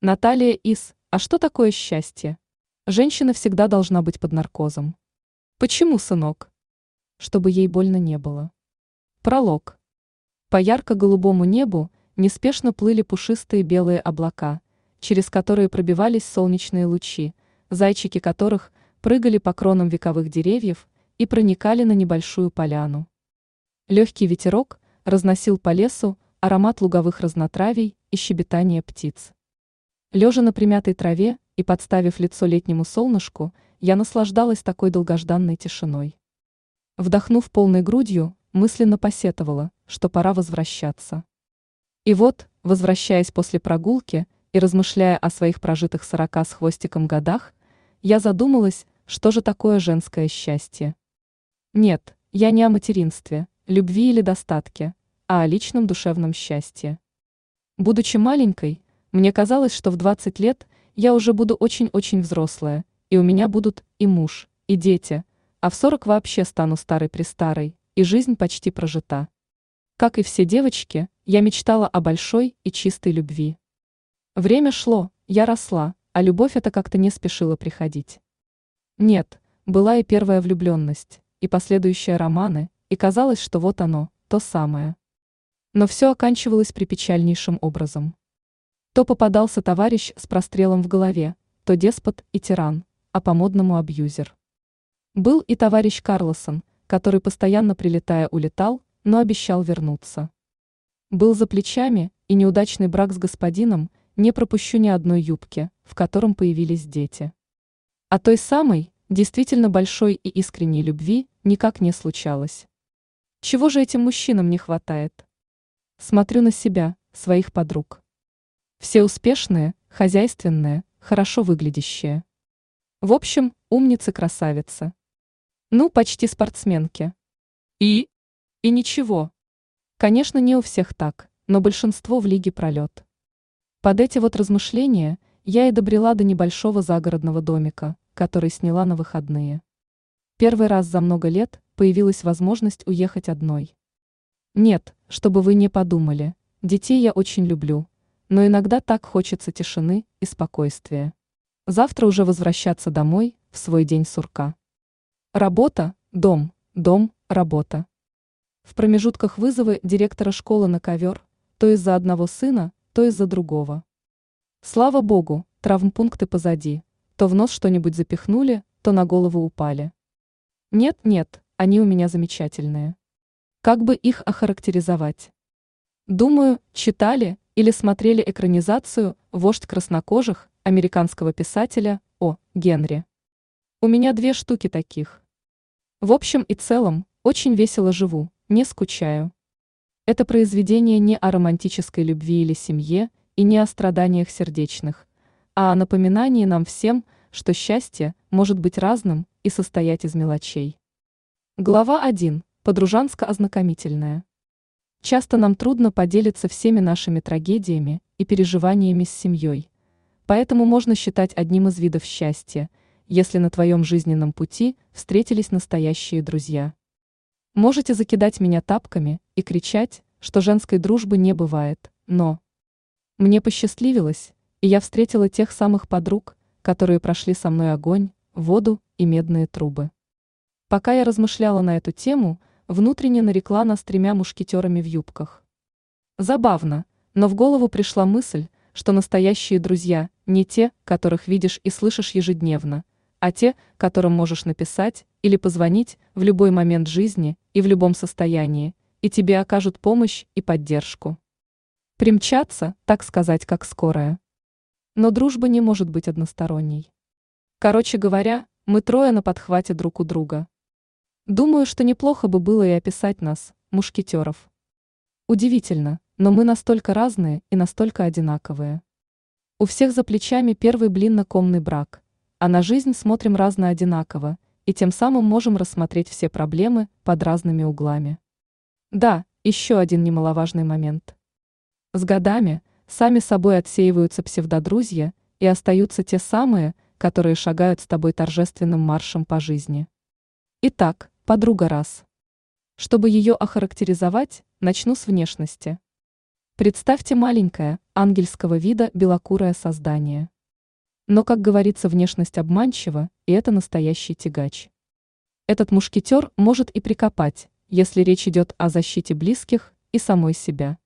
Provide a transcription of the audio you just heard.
Наталья Ис, а что такое счастье? Женщина всегда должна быть под наркозом. Почему, сынок? Чтобы ей больно не было. Пролог. По ярко-голубому небу неспешно плыли пушистые белые облака, через которые пробивались солнечные лучи, зайчики которых прыгали по кронам вековых деревьев и проникали на небольшую поляну. Легкий ветерок разносил по лесу аромат луговых разнотравий и щебетание птиц. Лежа на примятой траве и подставив лицо летнему солнышку, я наслаждалась такой долгожданной тишиной. Вдохнув полной грудью, мысленно посетовала, что пора возвращаться. И вот, возвращаясь после прогулки и размышляя о своих прожитых 40 с хвостиком годах, я задумалась, что же такое женское счастье. Нет, я не о материнстве, любви или достатке, а о личном душевном счастье. Будучи маленькой, мне казалось, что в 20 лет я уже буду очень-очень взрослая, и у меня будут и муж, и дети, а в 40 вообще стану старой-престарой, и жизнь почти прожита. Как и все девочки, я мечтала о большой и чистой любви. Время шло, я росла, а любовь эта как-то не спешила приходить. Нет, была и первая влюбленность, и последующие романы, и казалось, что вот оно, то самое. Но все оканчивалось припечальнейшим образом. То попадался товарищ с прострелом в голове, то деспот и тиран, а по-модному абьюзер. Был и товарищ Карлосон, который постоянно прилетая улетал, но обещал вернуться. Был за плечами и неудачный брак с господином, не пропущу ни одной юбки, в котором появились дети. А той самой, действительно большой и искренней любви никак не случалось. Чего же этим мужчинам не хватает? Смотрю на себя, своих подруг. Все успешные, хозяйственные, хорошо выглядящие. В общем, умницы-красавицы. Ну, почти спортсменки. И ничего. Конечно, не у всех так, но большинство в лиге пролет. Под эти вот размышления я и добрела до небольшого загородного домика, который сняла на выходные. Первый раз за много лет появилась возможность уехать одной. Нет, чтобы вы не подумали, детей я очень люблю, но иногда так хочется тишины и спокойствия. Завтра уже возвращаться домой, в свой день сурка. Работа, дом, дом, работа. В промежутках вызовы директора школы на ковер, то из-за одного сына, то из-за другого. Слава богу, травмпункты позади, то в нос что-нибудь запихнули, то на голову упали. Нет, они у меня замечательные. Как бы их охарактеризовать? Думаю, читали или смотрели экранизацию «Вождь краснокожих» американского писателя О. Генри. У меня 2 штуки таких. В общем и целом, очень весело живу, не скучаю. Это произведение не о романтической любви или семье и не о страданиях сердечных, а о напоминании нам всем, что счастье может быть разным и состоять из мелочей. Глава 1. Подружанско-ознакомительная. Часто нам трудно поделиться всеми нашими трагедиями и переживаниями с семьей, поэтому можно считать одним из видов счастья, если на твоем жизненном пути встретились настоящие друзья. Можете закидать меня тапками и кричать, что женской дружбы не бывает, но мне посчастливилось, и я встретила тех самых подруг, которые прошли со мной огонь, воду и медные трубы. Пока я размышляла на эту тему, внутренне нарекла нас 3 мушкетерами в юбках. Забавно, но в голову пришла мысль, что настоящие друзья не те, которых видишь и слышишь ежедневно, а те, которым можешь написать или позвонить в любой момент жизни и в любом состоянии, и тебе окажут помощь и поддержку. Примчаться, так сказать, как скорая. Но дружба не может быть односторонней. Короче говоря, мы 3 на подхвате друг у друга. Думаю, что неплохо бы было и описать нас, мушкетеров. Удивительно, но мы настолько разные и настолько одинаковые. У всех за плечами первый блинно-комный брак, а на жизнь смотрим разно одинаково, и тем самым можем рассмотреть все проблемы под разными углами. Да, еще один немаловажный момент. С годами сами собой отсеиваются псевдодрузья и остаются те самые, которые шагают с тобой торжественным маршем по жизни. Итак, подруга раз. Чтобы ее охарактеризовать, начну с внешности. Представьте маленькое, ангельского вида белокурое создание. Но, как говорится, внешность обманчива, и это настоящий тягач. Этот мушкетер может и прикопать, если речь идет о защите близких и самой себя.